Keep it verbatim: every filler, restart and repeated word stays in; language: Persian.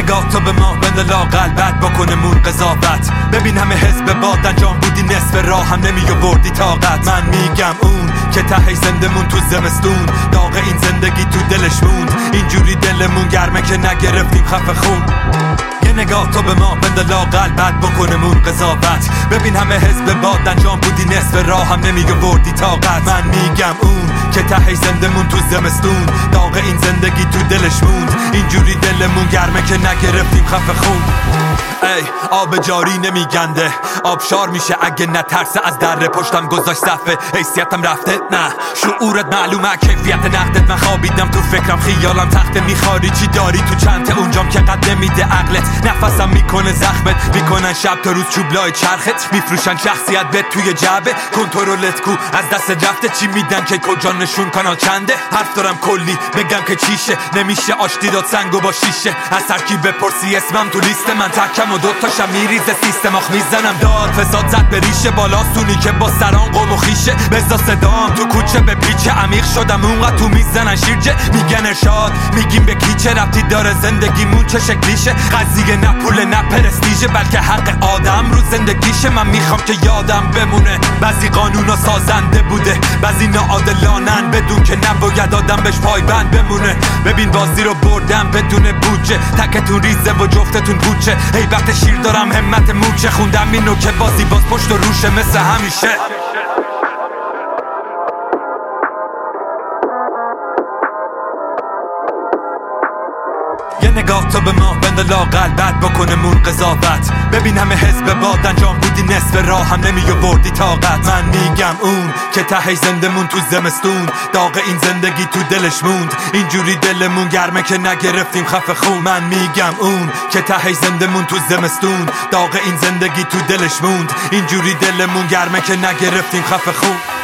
نگاه تو به ما بند لاغل بد بکنمون قضاوت. ببین همه حزب باد انجام بودی نصف راه هم نمی آوردی طاقت. من میگم اون که ته زندمون تو زمستون، داغ این زندگی تو دلش موند. اینجوری دلمون گرمه که نگرفتیم خفه خون. یه نگاه تو به ما بند لاغل بد بکنمون قضاوت. ببین همه حزب باد انجام بودی نصف راه هم نمی آوردی طاقت. من میگم اون که ته زندمون تو زمستون، داغ این زندگی تو دلش موند. اینجوری دلمون گرمه که نگرفتیم خفه خون. ای آب جاری نمیگنده، آبشار میشه اگه نترسه از دره. پشتم گذاشت صفه، حیثیتم رفته نه شعورت معلومه، کیفیت نقدت. من خوابیدم تو فکرم، خیالم تخته. میخواری چی داری تو چنته، اونجام که قد نمیده عقلت. نفسم میکنه زخمت، میکنن شب تا روز چوبلای چرخت. میفروشن شخصیت بهت توی جعبه، کنترلت کو از دست رفته. چی میدن که کجا نشون کانال چنده. حرف دارم کلی بگم که چیشه، نمیشه آشتی داد سنگو با شیشه. از هر کی بپرسی اسمم تو لیست من تکم و دوتاشم میریزه سیستم. آخ میزنم داد فساد زد به ریشه، بالا سونی که با سران قوم و خیشه. بزا صدام تو کوچه به پیچه عمیق شدم، اونقدر تو میزنن شیرجه. میگن ارشاد میگیم به کی، چه ربطی داره زندگیمون چه شکلیشه. قضیه نه پول نه پرستیژه، بلکه حق آدم رو زندگیشه. من میخوام که یادم بمونه بعضی قانونا سازنده بوده، بعضی ناعادلانن بدون که نباید آدم بهش پایبند بمونه. ببین بازی رو بردم بدون بودجه، تکتون ریزه و جفتتون پوچه. هی وقت شیر دارم همت موچه، خوندم اینو که بازی باز پشت و روشه مثل همیشه. یه نگاه تو به ما بند لاغل بد بکنمون قضاوت. ببین همه حزب باد انجام بودی نصف راه هم نمی آوردی طاقت. من میگم اون که ته زندمون تو زمستون، داغ این زندگی تو دلش موند. اینجوری دلمون گرمه که نگرفتیم خفه خون. من میگم اون که ته زندمون تو زمستون، داغ این زندگی تو دلش موند. اینجوری دلمون گرمه که نگرفتیم خفه خون.